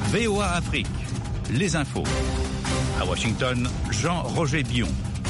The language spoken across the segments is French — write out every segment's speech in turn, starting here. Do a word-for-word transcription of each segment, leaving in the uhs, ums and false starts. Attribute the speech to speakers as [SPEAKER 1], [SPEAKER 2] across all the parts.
[SPEAKER 1] V O A Afrique, les infos. À Washington, Jean-Roger Bion.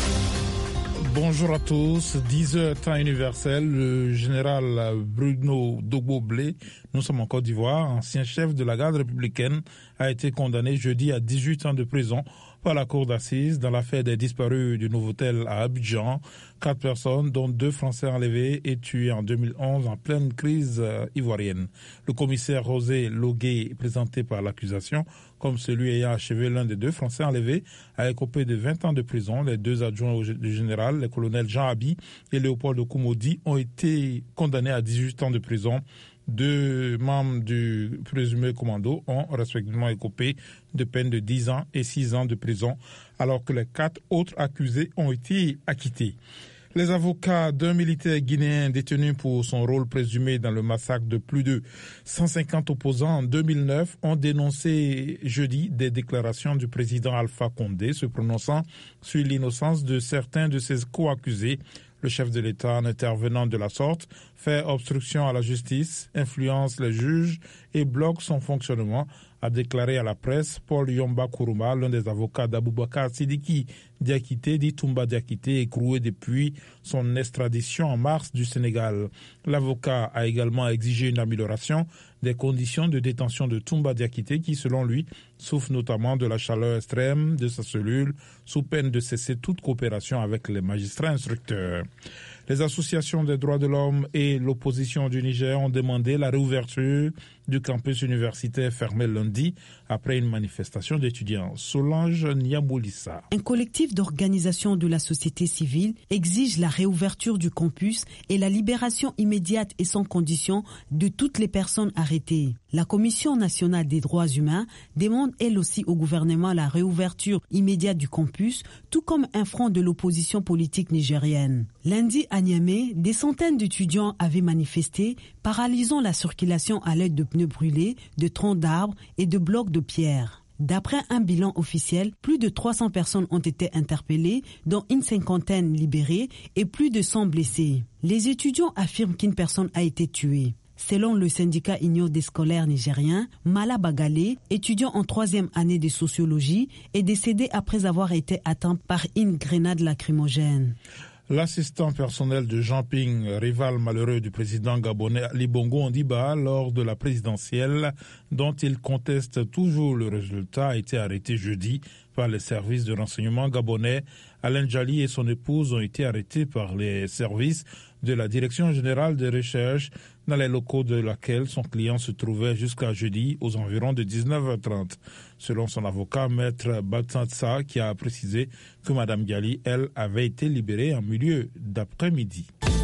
[SPEAKER 2] Bonjour à tous, dix heures temps universel, le général Bruno Dogbo-Blé, nous sommes en Côte d'Ivoire, ancien chef de la garde républicaine, a été condamné jeudi à dix-huit ans de prison par la cour d'assises dans l'affaire des disparus du Novotel à Abidjan. Quatre personnes, dont deux Français enlevés et tués en deux mille onze en pleine crise ivoirienne. Le commissaire José Logué, présenté par l'accusation comme celui ayant achevé l'un des deux Français enlevés, a écopé de vingt ans de prison. Les deux adjoints du général, les colonels Jean Abi et Léopold Koumoudi, ont été condamnés à dix-huit ans de prison. Deux membres du présumé commando ont respectivement écopé de peine de dix ans et six ans de prison, alors que les quatre autres accusés ont été acquittés. Les avocats d'un militaire guinéen détenu pour son rôle présumé dans le massacre de plus de cent cinquante opposants en deux mille neuf ont dénoncé jeudi des déclarations du président Alpha Condé se prononçant sur l'innocence de certains de ses co-accusés. Le chef de l'État, en intervenant de la sorte, fait obstruction à la justice, influence les juges et bloque son fonctionnement, a déclaré à la presse Paul Yomba Kourouma, l'un des avocats d'Aboubacar Sidiki Diakité, dit Toumba Diakité, écroué depuis son extradition en mars du Sénégal. L'avocat a également exigé une amélioration des conditions de détention de Toumba Diakité qui, selon lui, souffre notamment de la chaleur extrême de sa cellule, sous peine de cesser toute coopération avec les magistrats instructeurs. Les associations des droits de l'homme et l'opposition du Niger ont demandé la réouverture du campus universitaire fermé lundi après une manifestation d'étudiants. Solange Niamoulissa.
[SPEAKER 3] Un collectif d'organisations de la société civile exige la réouverture du campus et la libération immédiate et sans condition de toutes les personnes arrêtées. La Commission nationale des droits humains demande elle aussi au gouvernement la réouverture immédiate du campus, tout comme un front de l'opposition politique nigérienne. Lundi à Niamey, des centaines d'étudiants avaient manifesté, paralysant la circulation à l'aide de pneus brûlés, de troncs d'arbres et de blocs de pierre. D'après un bilan officiel, plus de trois cents personnes ont été interpellées, dont une cinquantaine libérées et plus de cent blessés. Les étudiants affirment qu'une personne a été tuée. Selon le syndicat Union des scolaires nigériens, Mala Bagale, étudiant en troisième année de sociologie, est décédé après avoir été atteint par une grenade lacrymogène.
[SPEAKER 2] L'assistant personnel de Jean Ping, rival malheureux du président gabonais Ali Bongo Ondimba lors de la présidentielle, dont il conteste toujours le résultat, a été arrêté jeudi par les services de renseignement gabonais. Alain Djali et son épouse ont été arrêtés par les services de la Direction générale des recherches dans les locaux de laquelle son client se trouvait jusqu'à jeudi aux environs de dix-neuf heures trente. Selon son avocat, Maître Batsansa, qui a précisé que Mme Djali, elle, avait été libérée en milieu d'après-midi.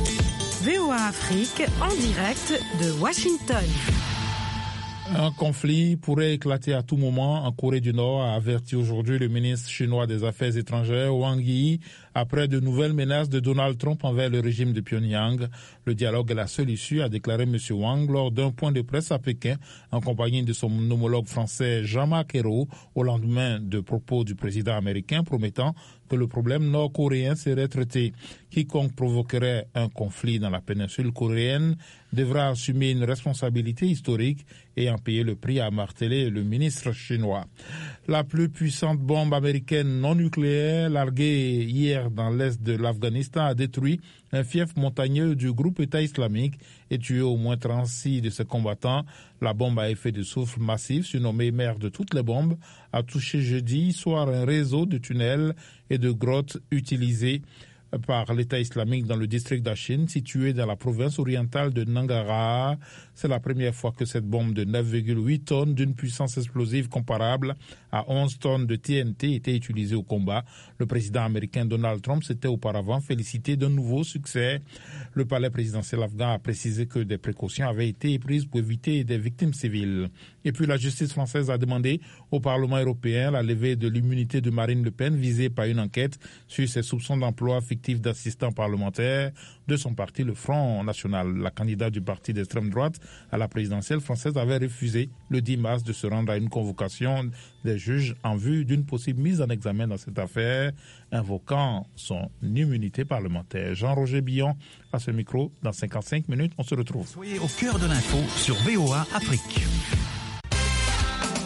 [SPEAKER 4] V O A Afrique en direct de Washington.
[SPEAKER 2] Un conflit pourrait éclater à tout moment en Corée du Nord, a averti aujourd'hui le ministre chinois des Affaires étrangères, Wang Yi, après de nouvelles menaces de Donald Trump envers le régime de Pyongyang. Le dialogue est la seule issue, a déclaré M. Wang lors d'un point de presse à Pékin, en compagnie de son homologue français Jean-Marc Ayrault, au lendemain de propos du président américain promettant que le problème nord-coréen serait traité. Quiconque provoquerait un conflit dans la péninsule coréenne devra assumer une responsabilité historique et en payer le prix, a martelé le ministre chinois. La plus puissante bombe américaine non nucléaire larguée hier dans l'est de l'Afghanistan a détruit un fief montagneux du groupe État islamique et tué au moins trente-six de ses combattants. La bombe à effet de soufre massif, surnommée mère de toutes les bombes, a touché jeudi soir un réseau de tunnels et de grottes utilisés par l'État islamique dans le district d'Achin, situé dans la province orientale de Nangarhar. C'est la première fois que cette bombe de neuf virgule huit tonnes d'une puissance explosive comparable à onze tonnes de T N T était utilisée au combat. Le président américain Donald Trump s'était auparavant félicité d'un nouveau succès. Le palais présidentiel afghan a précisé que des précautions avaient été prises pour éviter des victimes civiles. Et puis la justice française a demandé au Parlement européen la levée de l'immunité de Marine Le Pen visée par une enquête sur ses soupçons d'emploi fictif d'assistant parlementaire de son parti, le Front National. La candidate du parti d'extrême droite à la présidentielle française avait refusé le dix mars de se rendre à une convocation des juges en vue d'une possible mise en examen dans cette affaire, invoquant son immunité parlementaire. Jean-Roger Bion à ce micro. Dans cinquante-cinq minutes, on se retrouve.
[SPEAKER 1] Soyez au cœur de l'info sur V O A Afrique.